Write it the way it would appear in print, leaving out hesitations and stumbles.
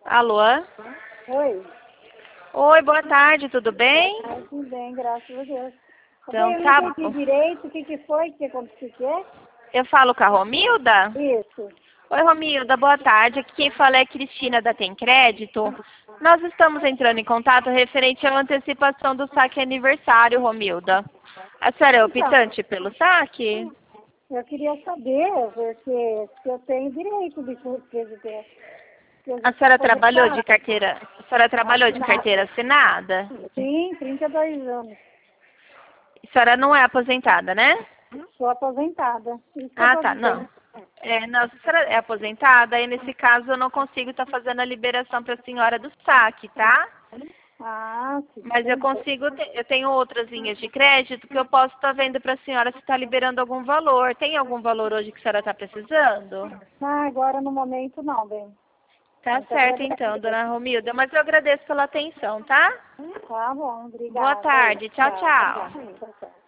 Alô? Oi. Oi, boa tarde, tudo bem? Tudo bem, graças a Deus. Então, Eu tá não entendi bom. direito o que foi, o que aconteceu. Eu falo com a Romilda? Isso. Oi, Romilda, boa tarde. Aqui quem fala é a Cristina da Tem Crédito. Nós estamos entrando em contato referente à antecipação do saque aniversário, Romilda. A senhora é optante pelo saque? Eu queria saber, porque se eu tenho direito de presidente. A senhora trabalhou de carteira? A senhora trabalhou de carteira assinada? Sim, 32 anos. A senhora não é aposentada, né? Sou aposentada. Isso que eu Ah, tô tá, dizendo. não. Não, se a senhora é aposentada, aí nesse caso eu não consigo estar fazendo a liberação para a senhora do saque, tá? Ah, sim. Mas eu consigo, eu tenho outras linhas de crédito que eu posso estar vendo para a senhora se está liberando algum valor. Tem algum valor hoje que a senhora está precisando? Ah, agora no momento não, bem. Tá Muito certo então, agradecida. dona Romilda, mas eu agradeço pela atenção, tá? Tá bom, Boa obrigada. tarde, tchau, tchau. Tchau, tchau.